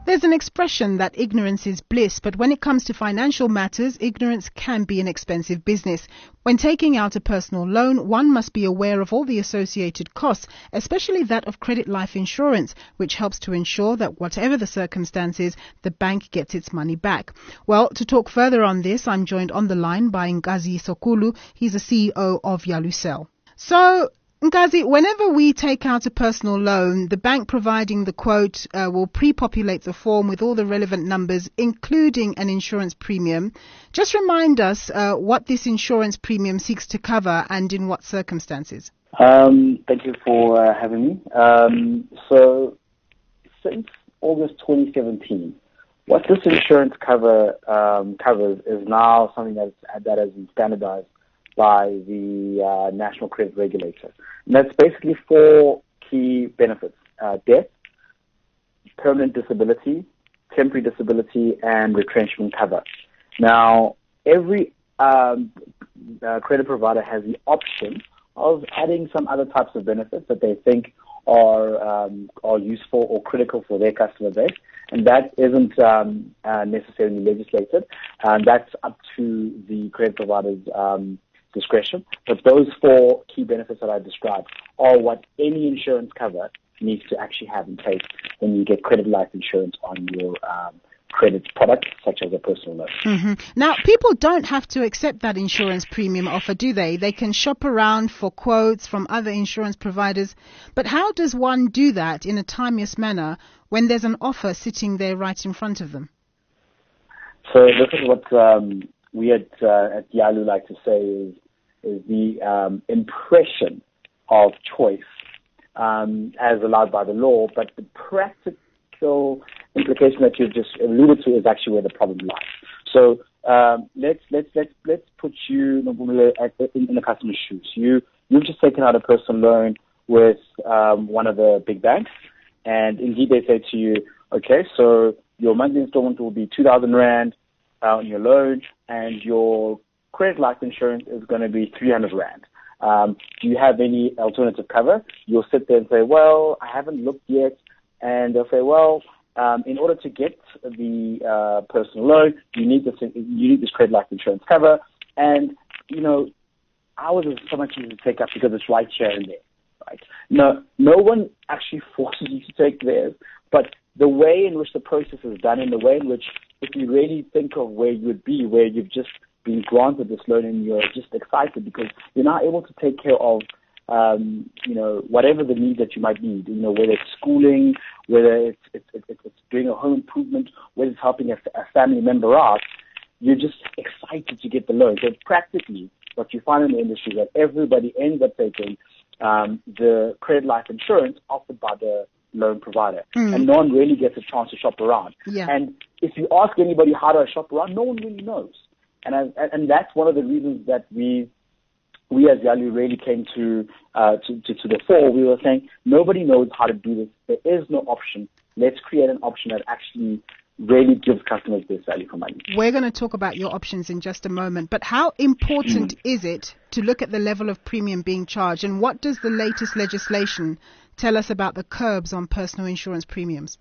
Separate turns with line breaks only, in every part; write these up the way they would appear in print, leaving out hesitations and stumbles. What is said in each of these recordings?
There's an expression that ignorance is bliss, but when it comes to financial matters, ignorance can be an expensive business. When taking out a personal loan, one must be aware of all the associated costs, especially that of credit life insurance, which helps to ensure that whatever the circumstances, the bank gets its money back. Well, to talk further on this, I'm joined on the line by Ngazi Sokulu. He's the CEO of Yalucell. So, Ngazi, whenever we take out a personal loan, the bank providing the quote will pre-populate the form with all the relevant numbers, including an insurance premium. Just remind us what this insurance premium seeks to cover and in what circumstances.
Thank you for having me. So, since August 2017, what this insurance cover covers is now something that has been standardized by the National Credit Regulator. And that's basically 4 key benefits: death, permanent disability, temporary disability, and retrenchment cover. Now, every credit provider has the option of adding some other types of benefits that they think are useful or critical for their customer base, and that isn't necessarily legislated, and that's up to the credit provider's discretion. But those 4 key benefits that I described are what any insurance cover needs to actually have in place when you get credit life insurance on your credit product, such as a personal loan.
Mm-hmm. Now, people don't have to accept that insurance premium offer, do they? They can shop around for quotes from other insurance providers. But how does one do that in a timeless manner when there's an offer sitting there right in front of them?
So this is what we at Yalu like to say is the impression of choice as allowed by the law, but the practical implication that you've just alluded to is actually where the problem lies. So let's put you in the customer's shoes. You've just taken out a personal loan with one of the big banks, and indeed they say to you, okay, so your monthly installment will be 2,000 Rand on your loan, and your credit life insurance is going to be 300 Rand. Do you have any alternative cover? You'll sit there and say, well, I haven't looked yet. And they'll say, well, in order to get the personal loan, you need this credit life insurance cover. And, ours is so much easier to take up because it's right here and there, right? No one actually forces you to take theirs, but the way in which the process is done and the way in which, if you really think of where you would be, where you've just been granted this loan and you're just excited because you're now able to take care of, whatever the need that you might need, whether it's schooling, whether it's doing a home improvement, whether it's helping a family member out, you're just excited to get the loan. So practically, what you find in the industry is that everybody ends up taking the credit life insurance offered by the loan provider, and no one really gets a chance to shop around.
Yeah.
And if you ask anybody how do I shop around, no one really knows. And that's one of the reasons that we as Yalu really came to the fore. We were saying nobody knows how to do this. There is no option. Let's create an option that actually really gives customers best value for money.
We're going to talk about your options in just a moment, but how important is it to look at the level of premium being charged, and what does the latest legislation tell us about the curbs on personal insurance premiums?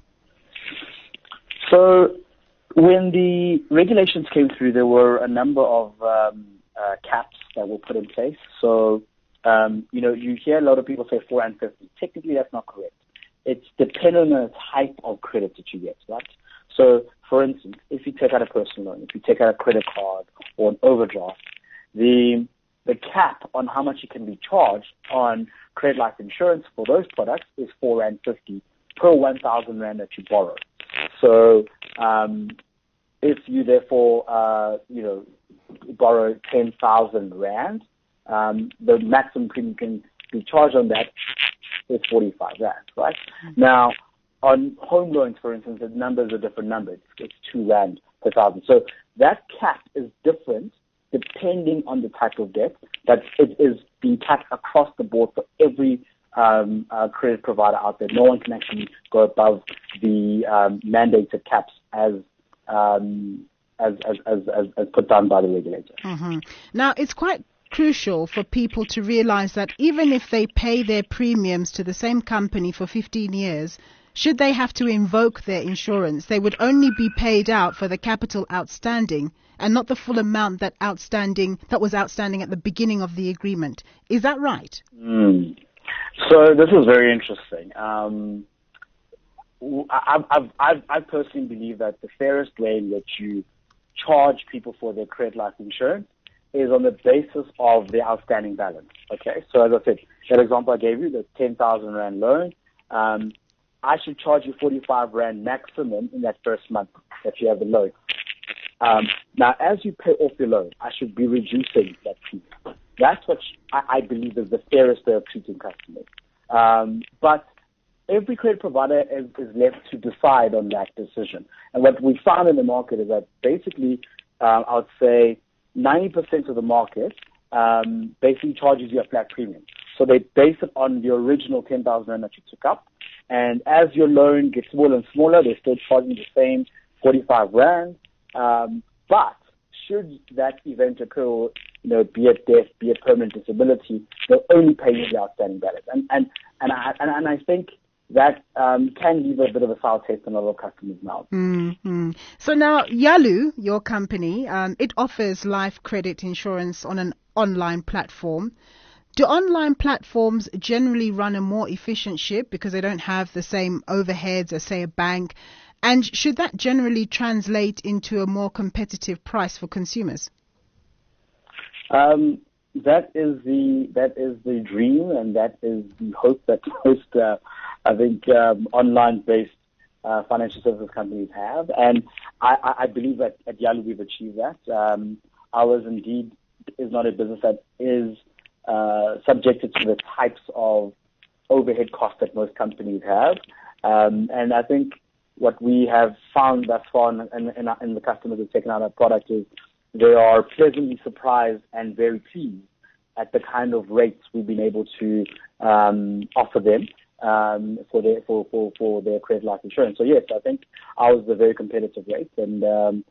So when the regulations came through, there were a number of caps that were put in place. So, you hear a lot of people say 450. Technically, that's not correct. It's dependent on the type of credit that you get, right? So, for instance, if you take out a personal loan, if you take out a credit card or an overdraft, the cap on how much you can be charged on credit life insurance for those products is 4.50 per 1,000 Rand that you borrow. So, if you therefore, borrow 10,000 Rand, the maximum premium can be charged on that is 45 Rand, right? Now, on home loans, for instance, the number is a different number. It's 2 Rand per thousand. So that cap is different depending on the type of debt, but it is being capped across the board for every credit provider out there. No one can actually go above the mandated caps as put down by the regulator.
Mm-hmm. Now, it's quite crucial for people to realize that even if they pay their premiums to the same company for 15 years, should they have to invoke their insurance, they would only be paid out for the capital outstanding and not the full amount that was outstanding at the beginning of the agreement. Is that right?
So this is very interesting. I personally believe that the fairest way in which you charge people for their credit life insurance is on the basis of the outstanding balance. Okay, so as I said, that example I gave you, the 10,000 Rand loan, I should charge you 45 Rand maximum in that first month that you have the loan. Now, as you pay off your loan, I should be reducing that fee. That's what I believe is the fairest way of treating customers. But every credit provider is left to decide on that decision. And what we found in the market is that basically, I would say 90% of the market basically charges you a flat premium. So they base it on the original 10,000 Rand that you took up. And as your loan gets smaller and smaller, they're still charging the same 45 Rand. But should that event occur, be it death, be it permanent disability, they'll only pay you the outstanding balance. And I think that can leave a bit of a sour taste in a lot of customers' mouths.
Mm-hmm. So now, Yalu, your company, it offers life credit insurance on an online platform. Do online platforms generally run a more efficient ship because they don't have the same overheads as, say, a bank? And should that generally translate into a more competitive price for consumers?
That is the dream, and that is the hope that most, online-based financial services companies have. And I believe that at Yalu we've achieved that. Ours indeed is not a business that is subjected to the types of overhead costs that most companies have. And I think what we have found thus far in the customers who've taken out our product is they are pleasantly surprised and very pleased at the kind of rates we've been able to offer them for their credit life insurance. So yes, I think ours is a very competitive rate, and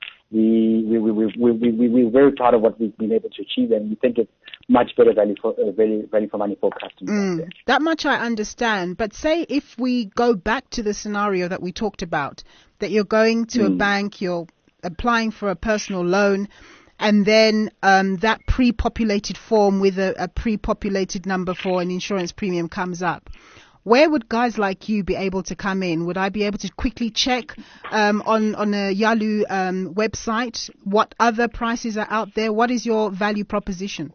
we're very proud of what we've been able to achieve, and we think it's much better value for money for customers.
That much I understand, but say if we go back to the scenario that we talked about, that you're going to a bank, you're applying for a personal loan, and then that pre-populated form with a pre-populated number for an insurance premium comes up. Where would guys like you be able to come in? Would I be able to quickly check on a Yalu website what other prices are out there? What is your value proposition?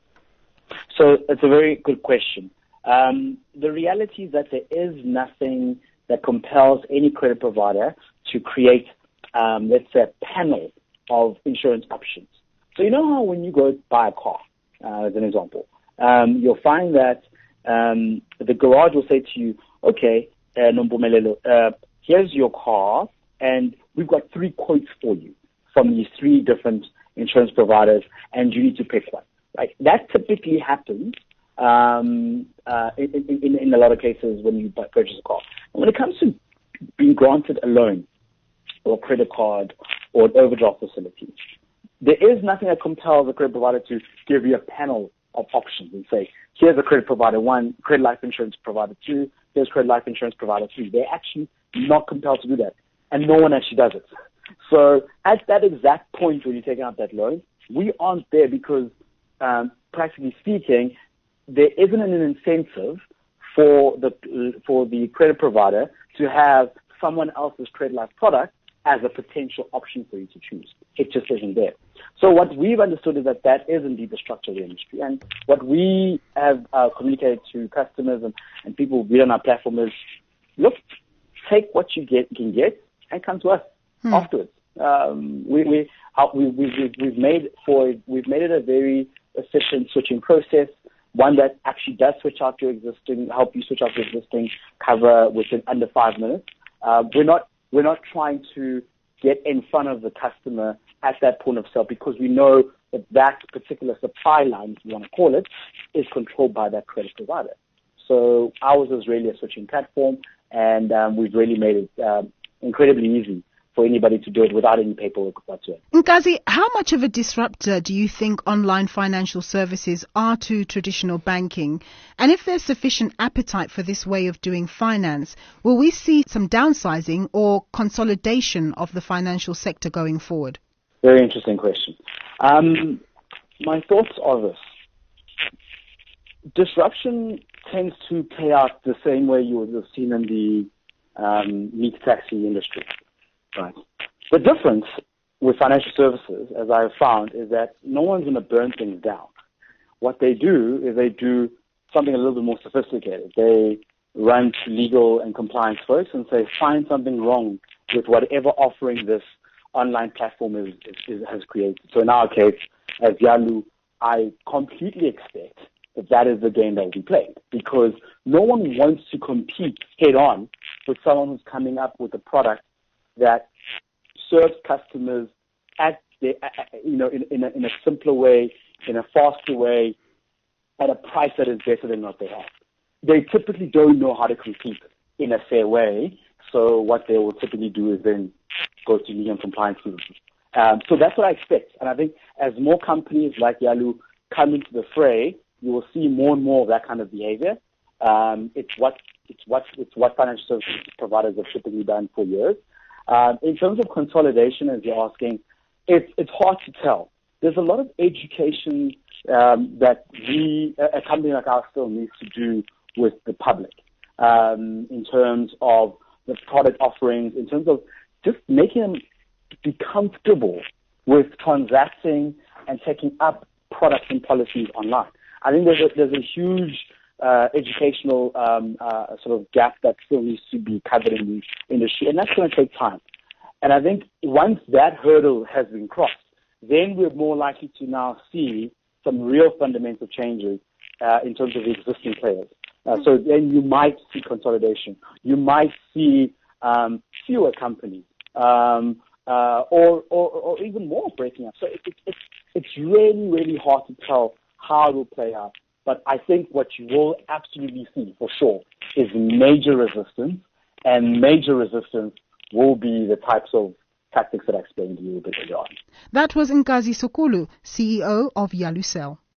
So it's a very good question. The reality is that there is nothing that compels any credit provider to create, let's say, a panel of insurance options. So you know how when you go buy a car, as an example, you'll find that the garage will say to you, okay, Nompumelelo, here's your car, and we've got 3 quotes for you from these 3 different insurance providers, and you need to pick one. Right? That typically happens in a lot of cases when you purchase a car. And when it comes to being granted a loan or a credit card or an overdraft facility, there is nothing that compels a credit provider to give you a panel of options and say, here's a credit provider 1, credit life insurance provider 2, here's credit life insurance provider 3. They're actually not compelled to do that, and no one actually does it. So at that exact point when you're taking out that loan, we aren't there because, practically speaking, there isn't an incentive for the credit provider to have someone else's credit life product as a potential option for you to choose. It just isn't there. So what we've understood is that is indeed the structure of the industry. And what we have communicated to customers and people who read on our platform is, look, take what you can get and come to us afterwards. We've made it a very efficient switching process, one that actually does help you switch out your existing cover within under 5 minutes. We're not trying to get in front of the customer at that point of sale because we know that particular supply line, if you want to call it, is controlled by that credit provider. So ours is really a switching platform, and we've really made it incredibly easy for anybody to do it without any paperwork whatsoever.
Nkazi, how much of a disruptor do you think online financial services are to traditional banking? And if there's sufficient appetite for this way of doing finance, will we see some downsizing or consolidation of the financial sector going forward?
Very interesting question. My thoughts are this. Disruption tends to play out the same way you would have seen in the meat taxi industry. Right. The difference with financial services, as I have found, is that no one's going to burn things down. What they do is they do something a little bit more sophisticated. They run to legal and compliance folks and say, find something wrong with whatever offering this online platform has created. So in our case, as Yalu, I completely expect that is the game that will be played, because no one wants to compete head-on with someone who's coming up with a product that serves customers at the, in a simpler way, in a faster way, at a price that is better than what they have. They typically don't know how to compete in a fair way, so what they will typically do is then go to legal and compliance people. So that's what I expect, and I think as more companies like Yalu come into the fray, you will see more and more of that kind of behavior. It's what financial services providers have typically done for years. In terms of consolidation, as you're asking, it's hard to tell. There's a lot of education that a company like ours still needs to do with the public in terms of the product offerings, in terms of just making them be comfortable with transacting and taking up products and policies online. I think there's a huge educational sort of gap that still needs to be covered in the industry, and that's going to take time. And I think once that hurdle has been crossed, then we're more likely to now see some real fundamental changes in terms of the existing players. So then you might see consolidation. You might see fewer companies, or even more breaking up. So it's really, really hard to tell how it will play out. But I think what you will absolutely see for sure is major resistance, and major resistance will be the types of tactics that I explained to you a bit earlier on.
That was Nkazi Sokolo, CEO of Yalucell.